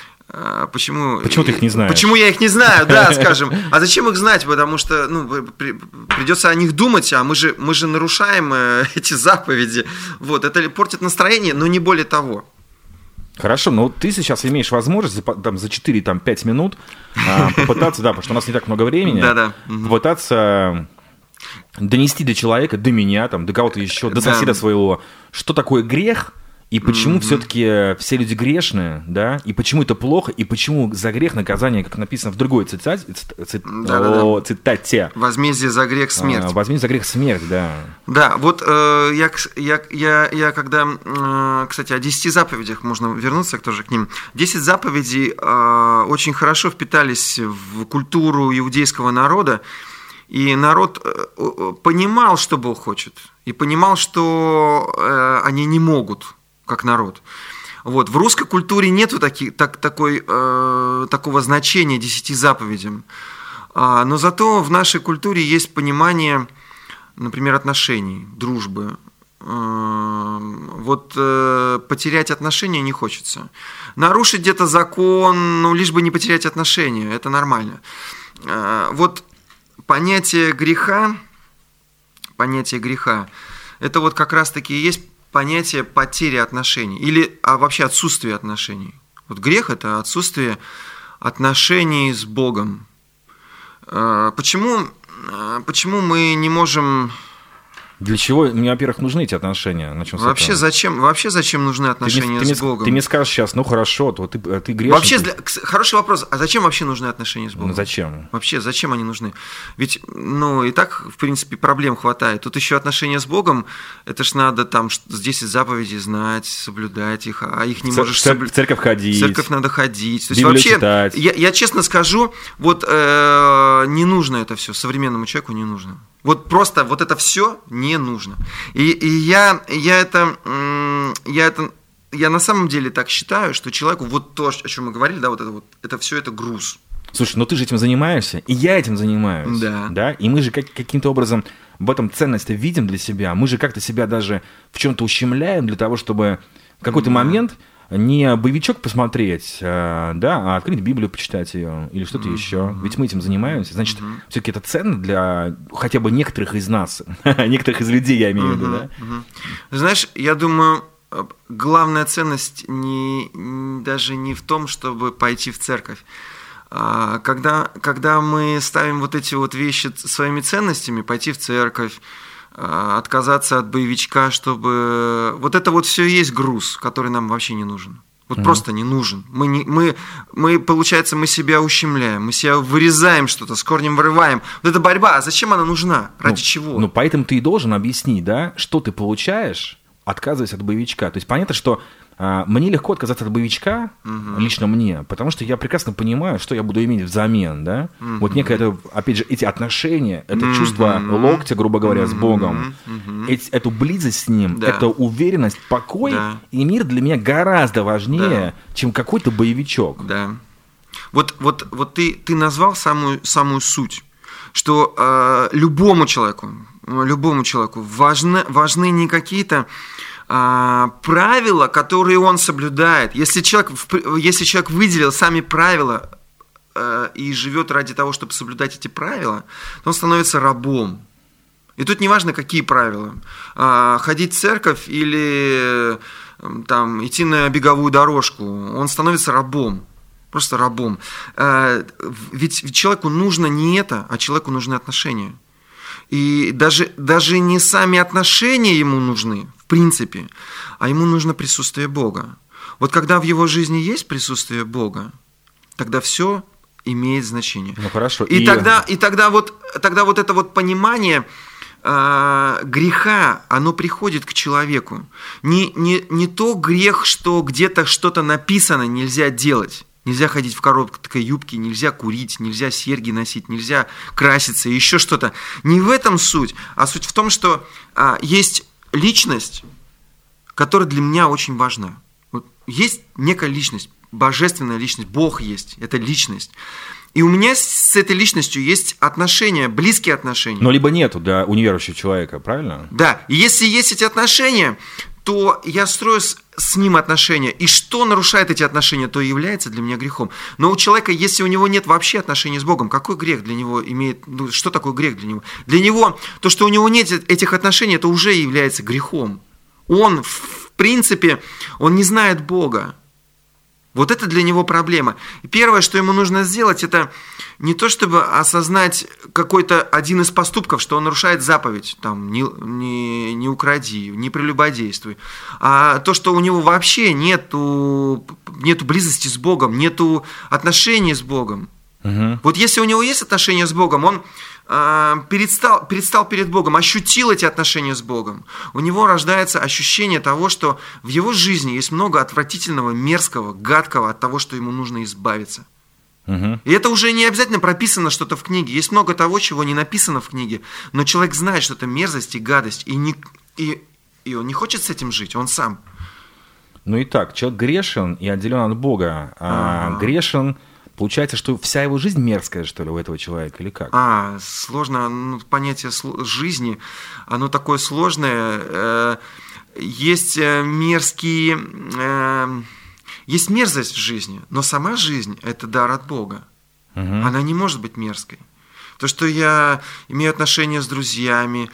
Почему, почему ты их не знаешь? Почему я их не знаю, да, скажем. А зачем их знать? Потому что ну, при, придется о них думать, а мы же, мы же нарушаем эти заповеди. Вот, это портит настроение, но не более того. Хорошо, но ты сейчас имеешь возможность там, за четыре-пять минут а, попытаться, да, потому что у нас не так много времени, попытаться донести до человека, до меня, там, до кого-то еще, до соседа своего, что такое грех, и почему mm-hmm. все-таки все люди грешные, да, и почему это плохо, и почему за грех наказание, как написано в другой цитате, цит... О, цитате. Возмездие за грех смерть. А, возмездие за грех смерть, да. Да, вот э, я, я, я, я когда, э, кстати, о десяти заповедях, можно вернуться тоже к ним. Десять заповедей э, очень хорошо впитались в культуру иудейского народа, и народ э, понимал, что Бог хочет, и понимал, что э, они не могут, как народ. Вот. В русской культуре нет таки, так, такой, э, такого значения десяти заповедям. А, но зато в нашей культуре есть понимание, например, отношений, дружбы. Э, вот э, потерять отношения не хочется. Нарушить где-то закон, ну, лишь бы не потерять отношения, это нормально. Э, вот понятие греха, понятие греха, это вот как раз-таки и есть понятие потери отношений или а вообще отсутствие отношений. Вот грех – это отсутствие отношений с Богом. Почему, почему мы не можем… Для чего мне, во-первых, нужны эти отношения? Начнем с вообще, этого. Зачем, вообще зачем нужны отношения ты, ты, с Богом? Ты мне скажешь сейчас, ну хорошо, то ты, ты грешный. Вообще, для, хороший вопрос, а зачем вообще нужны отношения с Богом? Ну зачем? Вообще, зачем они нужны? Ведь, ну, и так, в принципе, проблем хватает. Тут еще отношения с Богом, это ж надо там с десять заповедей знать, соблюдать их, а их не в можешь соблюдать. В церковь ходить. В церковь надо ходить. То есть, Библию вообще, читать. Я, я честно скажу, вот э, не нужно это все, современному человеку не нужно. Вот просто вот это все не нужно. И, и я, я, это, я это, я на самом деле так считаю, что человеку вот то, о чем мы говорили, да, вот это вот, это все это груз. Слушай, ну ты же этим занимаешься, и я этим занимаюсь. Да. Да? И мы же как, каким-то образом в этом ценность видим для себя. Мы же как-то себя даже в чем-то ущемляем для того, чтобы в какой-то да. момент не боевичок посмотреть, да, а открыть Библию, почитать ее или что-то mm-hmm. еще. Ведь мы этим занимаемся. Значит, mm-hmm. все-таки это ценно для хотя бы некоторых из нас, некоторых из людей, я имею в виду, да? Mm-hmm. Знаешь, я думаю, главная ценность не, даже не в том, чтобы пойти в церковь. Когда, когда мы ставим вот эти вот вещи своими ценностями, пойти в церковь, отказаться от боевичка, чтобы... Вот это вот все и есть груз, который нам вообще не нужен. Вот mm-hmm. просто не нужен. Мы, не, мы, мы, получается, мы себя ущемляем, мы себя вырезаем что-то, с корнем вырываем. Вот эта борьба, а зачем она нужна? Ради ну, чего? Ну, поэтому ты и должен объяснить, да, что ты получаешь, отказываясь от боевичка. То есть понятно, что а, мне легко отказаться от боевичка, угу. лично мне, потому что я прекрасно понимаю, что я буду иметь взамен, да. Угу. Вот некое, это, опять же, эти отношения, это угу. чувство локтя, грубо говоря, угу. с Богом, угу. эти, эту близость с Ним, да. эту уверенность, покой да. и мир для меня гораздо важнее, да. чем какой-то боевичок. Да. Вот, вот, вот ты, ты назвал самую, самую суть, что э, любому человеку, любому человеку важны, важны не какие-то а, правила, которые он соблюдает. Если человек, если человек выделил сами правила а, и живет ради того, чтобы соблюдать эти правила, то он становится рабом. И тут не важно, какие правила. А, ходить в церковь или там, идти на беговую дорожку, он становится рабом. Просто рабом. А, ведь человеку нужно не это, а человеку нужны отношения. И даже, даже не сами отношения ему нужны, в принципе, а ему нужно присутствие Бога. Вот когда в его жизни есть присутствие Бога, тогда все имеет значение. Ну хорошо. И, и... Тогда, и тогда, вот, тогда вот это вот понимание э, греха, оно приходит к человеку. Не, не, не то грех, что где-то что-то написано нельзя делать. Нельзя ходить в короткой юбке, нельзя курить, нельзя серьги носить, нельзя краситься, еще что-то. Не в этом суть, а суть в том, что а, есть личность, которая для меня очень важна. Вот есть некая личность, божественная личность, Бог есть, это личность. И у меня с этой личностью есть отношения, близкие отношения. Но либо нету, да, у неверующего человека, правильно? Да, и если есть эти отношения, то я строю с, с ним отношения. И что нарушает эти отношения, то и является для меня грехом. Но у человека, если у него нет вообще отношений с Богом, какой грех для него имеет, ну, что такое грех для него? Для него то, что у него нет этих отношений, это уже является грехом. Он, в принципе, он не знает Бога. Вот это для него проблема. И первое, что ему нужно сделать, это не то, чтобы осознать какой-то один из поступков, что он нарушает заповедь, там, не, не, не укради, не прелюбодействуй, а то, что у него вообще нету, нету близости с Богом, нету отношений с Богом. Угу. Вот если у него есть отношения с Богом, он э, предстал, предстал перед Богом, ощутил эти отношения с Богом, у него рождается ощущение того, что в его жизни есть много отвратительного, мерзкого, гадкого, от того, что ему нужно избавиться. Угу. И это уже не обязательно прописано что-то в книге. Есть много того, чего не написано в книге, но человек знает, что это мерзость и гадость, и, не, и, и он не хочет с этим жить, он сам. Ну и так, человек грешен и отделен от Бога, а ага. грешен... Получается, что вся его жизнь мерзкая, что ли, у этого человека, или как? А, сложно, ну, понятие жизни, оно такое сложное. Есть мерзкие, есть мерзость в жизни, но сама жизнь – это дар от Бога. Угу. Она не может быть мерзкой. То, что я имею отношения с друзьями,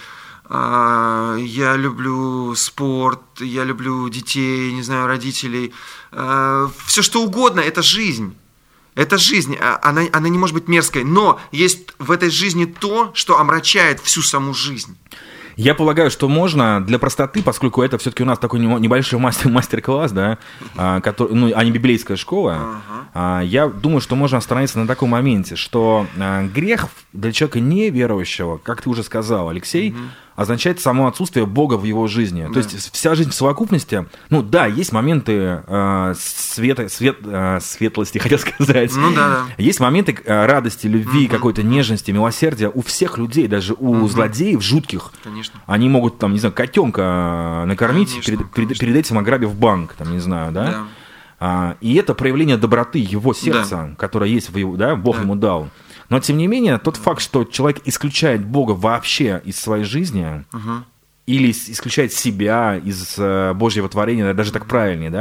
я люблю спорт, я люблю детей, не знаю, родителей, все что угодно – это жизнь. Это жизнь, она, она не может быть мерзкой, но есть в этой жизни то, что омрачает всю саму жизнь. Я полагаю, что можно для простоты, поскольку это все-таки у нас такой небольшой мастер- мастер-класс, да, а, который, ну, а не библейская школа, ага. а, я думаю, что можно остановиться на таком моменте, что а, грех для человека неверующего, как ты уже сказал, Алексей, угу. означает само отсутствие Бога в его жизни. Да. То есть вся жизнь в совокупности, ну да, есть моменты э, света, свет, э, светлости, хотел сказать. Ну, да, да. Есть моменты э, радости, любви, угу. какой-то нежности, милосердия у всех людей, даже у угу. злодеев жутких. Конечно. Они могут, там, не знаю, котенка накормить, конечно, перед, конечно. перед этим ограбив банк, там, не знаю, да? Да. А, и это проявление доброты его сердца, да. которое есть в его, да, Бог да. ему дал. Но, тем не менее, тот факт, что человек исключает Бога вообще из своей жизни, угу. или исключает себя из Божьего творения, даже так правильнее, да,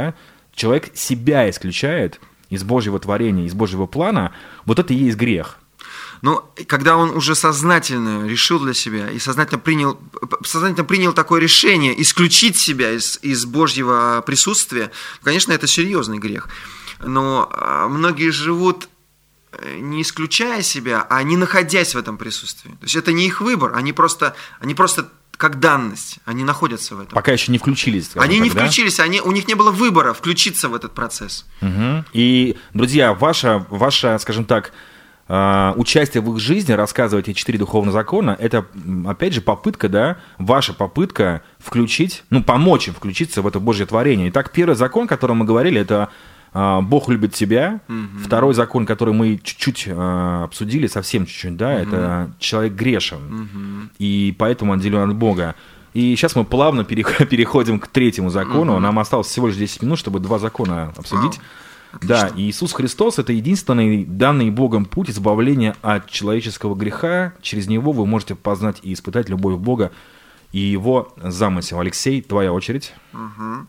человек себя исключает из Божьего творения, из Божьего плана, вот это и есть грех. Ну, когда он уже сознательно решил для себя и сознательно принял, сознательно принял такое решение исключить себя из, из Божьего присутствия, конечно, это серьезный грех. Но многие живут не исключая себя, а не находясь в этом присутствии. То есть это не их выбор, они просто, они просто как данность, они находятся в этом. Пока еще не включились. Они так, не да? включились, они, у них не было выбора включиться в этот процесс. Угу. И, друзья, ваша, ваша, скажем так, участие в их жизни, рассказывать эти четыре духовных закона, это, опять же, попытка, да, ваша попытка включить, ну, помочь им включиться в это Божье творение. Итак, первый закон, о котором мы говорили, это Бог любит тебя. Mm-hmm. Второй закон, который мы чуть-чуть э, обсудили, совсем чуть-чуть, да, mm-hmm. это человек грешен, mm-hmm. и поэтому отделен от Бога. И сейчас мы плавно переходим к третьему закону. Mm-hmm. Нам осталось всего лишь десять минут, чтобы два закона обсудить. Wow. Да, и Иисус Христос – это единственный данный Богом путь избавления от человеческого греха. Через Него вы можете познать и испытать любовь Бога и Его замысел. Алексей, твоя очередь. Угу.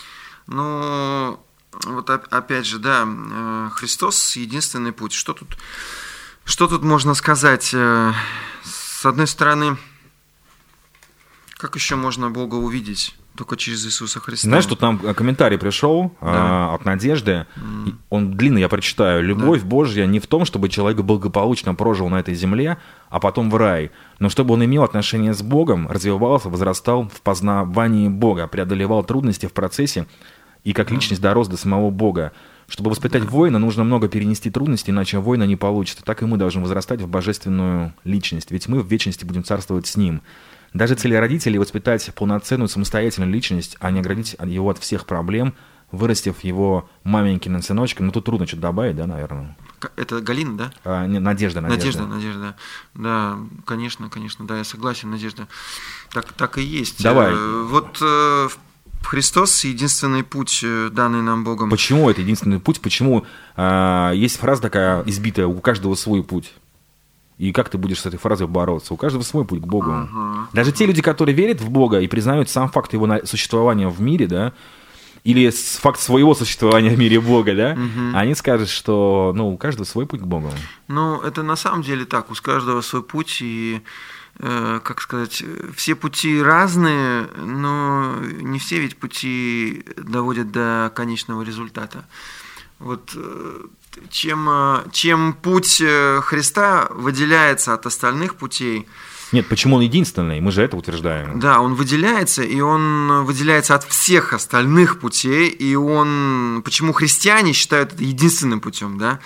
Ну, вот опять же, да, Христос – единственный путь. Что тут, что тут можно сказать? С одной стороны, как еще можно Бога увидеть? Только через Иисуса Христа. Знаешь, тут нам комментарий пришел да. а, от Надежды. Mm. Он длинный, я прочитаю. Любовь да. Божья не в том, чтобы человек благополучно прожил на этой земле, а потом в рай, но чтобы он имел отношение с Богом, развивался, возрастал в познавании Бога, преодолевал трудности в процессе и как mm. личность дорос до самого Бога. Чтобы воспитать да. воина, нужно много перенести трудностей, иначе воина не получится. Так и мы должны возрастать в божественную личность, ведь мы в вечности будем царствовать с Ним. Даже цель родителей – воспитать полноценную самостоятельную личность, а не оградить его от всех проблем, вырастив его маменькиным сыночком. Ну, тут трудно что-то добавить, да, наверное? Это Галина, да? А, не, Надежда, Надежда. Надежда, Надежда. Да, конечно, конечно, да, я согласен, Надежда. Так, так и есть. Давай. Вот Христос – единственный путь, данный нам Богом. Почему это единственный путь? Почему а, есть фраза такая избитая «у каждого свой путь»? И как ты будешь с этой фразой бороться? У каждого свой путь к Богу. Uh-huh. Даже те люди, которые верят в Бога и признают сам факт его существования в мире, да, или факт своего существования в мире Бога, да, uh-huh. они скажут, что ну, у каждого свой путь к Богу. Ну, это на самом деле так, у каждого свой путь, и, э, как сказать, все пути разные, но не все ведь пути доводят до конечного результата. Вот... Чем, чем путь Христа выделяется от остальных путей. Нет, почему он единственный? Мы же это утверждаем. Да, он выделяется, и он выделяется от всех остальных путей, и он... Почему христиане считают это единственным путем, да?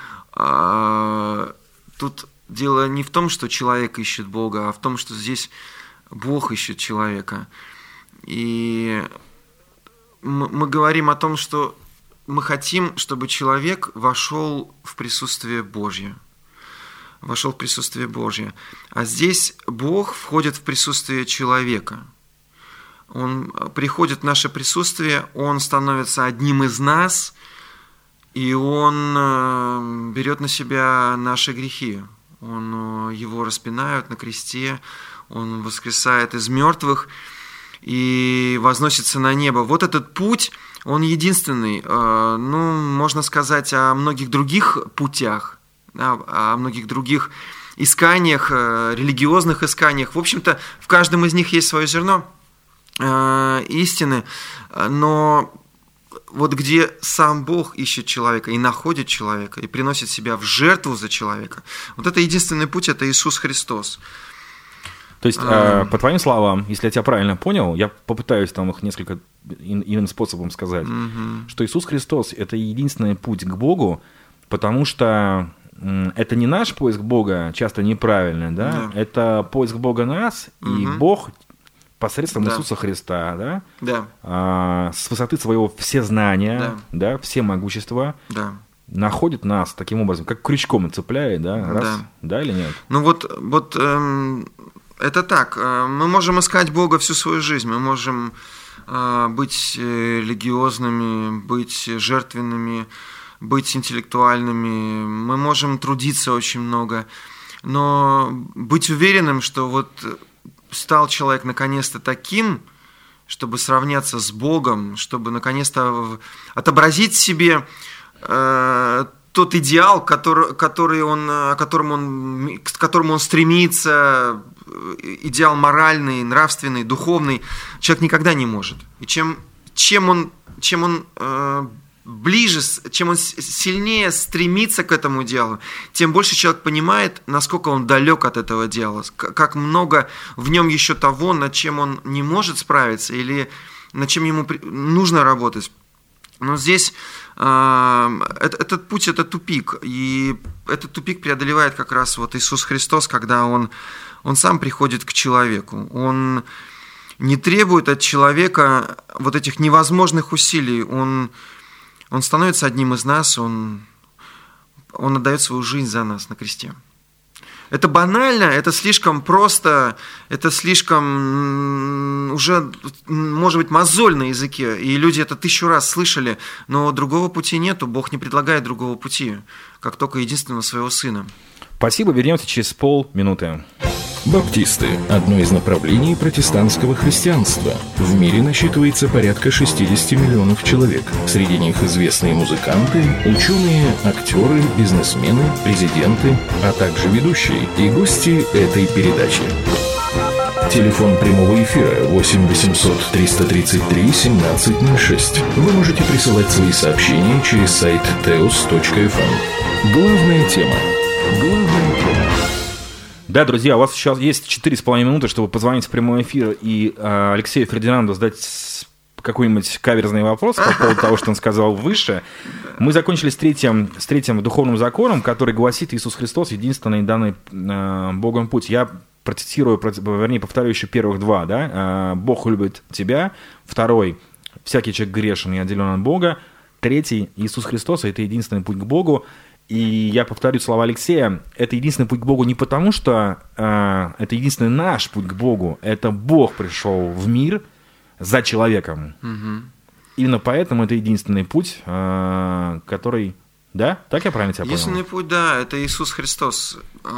А, тут дело не в том, что человек ищет Бога, а в том, что здесь Бог ищет человека. И мы, мы говорим о том, что мы хотим, чтобы человек вошел в присутствие Божье. Вошел в присутствие Божье. А здесь Бог входит в присутствие человека. Он приходит в наше присутствие, Он становится одним из нас, и Он берет на себя наши грехи. Он, его распинают на кресте, Он воскресает из мертвых и возносится на небо. Вот этот путь, он единственный. Ну, можно сказать о многих других путях, о многих других исканиях, религиозных исканиях. В общем-то, в каждом из них есть свое зерно истины, но вот где сам Бог ищет человека и находит человека, и приносит себя в жертву за человека, вот это единственный путь, это Иисус Христос. То есть, а... по твоим словам, если я тебя правильно понял, я попытаюсь там их несколько иным способом сказать, угу. что Иисус Христос – это единственный путь к Богу, потому что это не наш поиск Бога, часто неправильный, да? Да. Это поиск Бога нас, угу. и Бог посредством да. Иисуса Христа, да? Да. А, с высоты своего всезнания, да. Да, всемогущества, да. находит нас таким образом, как крючком цепляет, да? Раз, да. да или нет? Ну вот, вот эм, это так. Мы можем искать Бога всю свою жизнь, мы можем э, быть религиозными, быть жертвенными, быть интеллектуальными, мы можем трудиться очень много, но быть уверенным, что вот стал человек наконец-то таким, чтобы сравняться с Богом, чтобы наконец-то отобразить себе э, тот идеал, который, который он, к которому он, к которому он стремится, идеал моральный, нравственный, духовный, человек никогда не может. И чем, чем он, чем он э, ближе, чем он сильнее стремится к этому идеалу, тем больше человек понимает, насколько он далек от этого идеала, как много в нем еще того, над чем он не может справиться или над чем ему нужно работать. Но здесь э, этот путь – это тупик, и этот тупик преодолевает как раз вот Иисус Христос, когда Он, он сам приходит к человеку. Он не требует от человека вот этих невозможных усилий, Он, он становится одним из нас, он, он отдает свою жизнь за нас на кресте. Это банально, это слишком просто, это слишком уже, может быть, мозоль на языке, и люди это тысячу раз слышали, но другого пути нету, Бог не предлагает другого пути, как только единственного своего Сына. Спасибо, вернемся через полминуты. Баптисты – одно из направлений протестантского христианства. В мире насчитывается порядка шестьдесят миллионов человек. Среди них известные музыканты, ученые, актеры, бизнесмены, президенты, а также ведущие и гости этой передачи. Телефон прямого эфира восемь восемьсот триста тридцать три семнадцать ноль шесть. Вы можете присылать свои сообщения через сайт теос точка эф эм. Главная тема. Главная тема. Да, друзья, у вас сейчас есть четыре с половиной минуты, чтобы позвонить в прямой эфир и э, Алексею Фердинанду задать какой-нибудь каверзный вопрос по поводу того, что он сказал выше. Мы закончили с третьим, с третьим духовным законом, который гласит: Иисус Христос — единственный данный э, Богом путь. Я процитирую, вернее, повторю еще первых два. Да? Э, Бог любит тебя. Второй — всякий человек грешен и отделен от Бога. Третий — Иисус Христос — это единственный путь к Богу. И я повторю слова Алексея, это единственный путь к Богу не потому, что э, это единственный наш путь к Богу, это Бог пришел в мир за человеком. Угу. Именно поэтому это единственный путь, э, который... Да? Так я правильно тебя понял? Единственный путь, да, это Иисус Христос.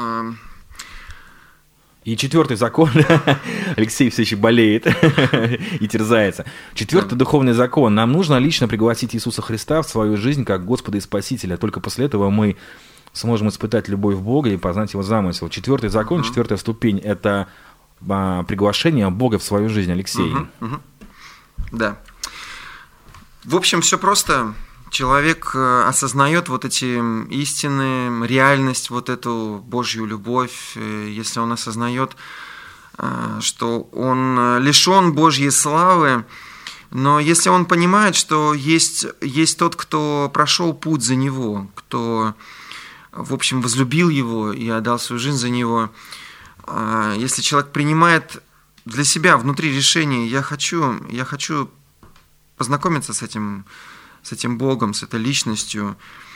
И четвертый закон, Алексей все еще болеет и терзается. Четвертый да. духовный закон. Нам нужно лично пригласить Иисуса Христа в свою жизнь как Господа и Спасителя. Только после этого мы сможем испытать любовь Бога и познать Его замысел. Четвертый закон, uh-huh. четвертая ступень – это а, приглашение Бога в свою жизнь. Алексей. Uh-huh. Uh-huh. Да. В общем, все просто. Человек осознает вот эти истины, реальность, вот эту Божью любовь, если он осознает, что он лишен Божьей славы, но если он понимает, что есть, есть тот, кто прошел путь за него, кто, в общем, возлюбил его и отдал свою жизнь за него, если человек принимает для себя внутри решение: я хочу, я хочу познакомиться с этим с этим Богом, с этой личностью,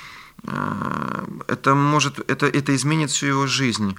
это может, это, это изменит всю его жизнь.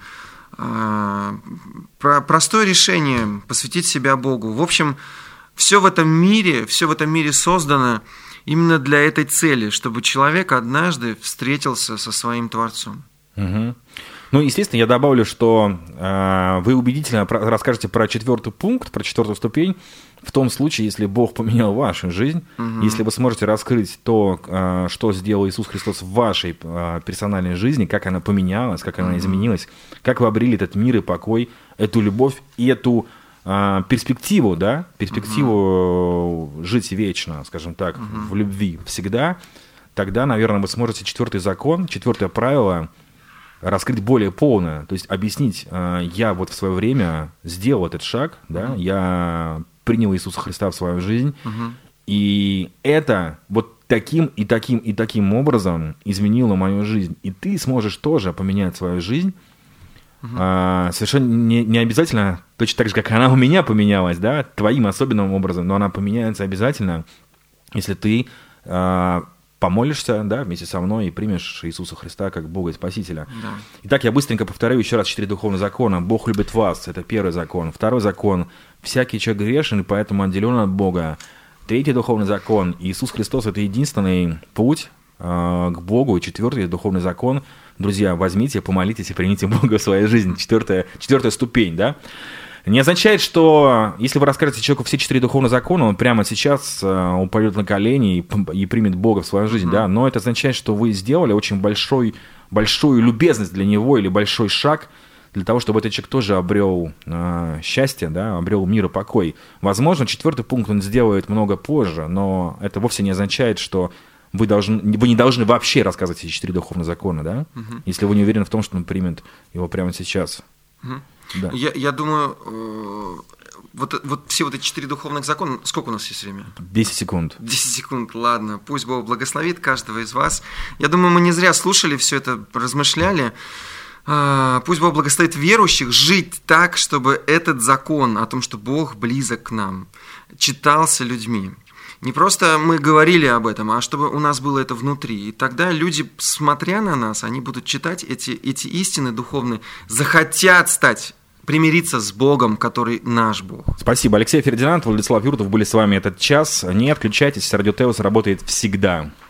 Простое решение — посвятить себя Богу. В общем, все в этом мире, все в этом мире создано именно для этой цели, чтобы человек однажды встретился со своим Творцом. Угу. Ну, естественно, я добавлю, что э, вы убедительно про- расскажете про четвертый пункт, про четвертую ступень, в том случае, если Бог поменял вашу жизнь, угу. если вы сможете раскрыть то, э, что сделал Иисус Христос в вашей э, персональной жизни, как она поменялась, как она угу. изменилась, как вы обрели этот мир и покой, эту любовь и эту э, перспективу, да, перспективу угу. жить вечно, скажем так, угу. в любви всегда, тогда, наверное, вы сможете четвертый закон, четвертое правило раскрыть более полно, то есть объяснить: я вот в свое время сделал этот шаг, да, uh-huh. я принял Иисуса Христа в свою жизнь, uh-huh. и это вот таким и таким и таким образом изменило мою жизнь, и ты сможешь тоже поменять свою жизнь, uh-huh. а, совершенно не, не обязательно точно так же, как она у меня поменялась, да, твоим особенным образом, но она поменяется обязательно, если ты а, помолишься, да, вместе со мной и примешь Иисуса Христа как Бога и Спасителя. Да. Итак, я быстренько повторю еще раз четыре духовных закона. Бог любит вас, это первый закон. Второй закон: всякий человек грешен и поэтому отделен от Бога. Третий духовный закон: Иисус Христос — это единственный путь э, к Богу. И четвертый духовный закон: друзья, возьмите, помолитесь и примите Бога в свою жизнь. Четвертая, четвертая ступень, да. Не означает, что если вы расскажете человеку все четыре духовных закона, он прямо сейчас э, упадет на колени и, и примет Бога в свою жизнь, mm-hmm. да, но это означает, что вы сделали очень большой, большую любезность для него или большой шаг для того, чтобы этот человек тоже обрел э, счастье, да, обрел мир и покой. Возможно, четвертый пункт он сделает много позже, но это вовсе не означает, что вы, должны, вы не должны вообще рассказывать эти четыре духовных закона, да, mm-hmm. если вы не уверены в том, что он примет его прямо сейчас. Mm-hmm. Да. Я, я думаю, э, вот, вот все вот эти четыре духовных закона, сколько у нас есть время? десять секунд. десять секунд, ладно. Пусть Бог благословит каждого из вас. Я думаю, мы не зря слушали все это, размышляли. Э, пусть Бог благословит верующих жить так, чтобы этот закон о том, что Бог близок к нам, читался людьми. Не просто мы говорили об этом, а чтобы у нас было это внутри. И тогда люди, смотря на нас, они будут читать эти, эти истины духовные, захотят стать, примириться с Богом, который наш Бог. Спасибо. Алексей Фердинанд, Владислав Юртов были с вами этот час. Не отключайтесь, Радио Теос работает всегда.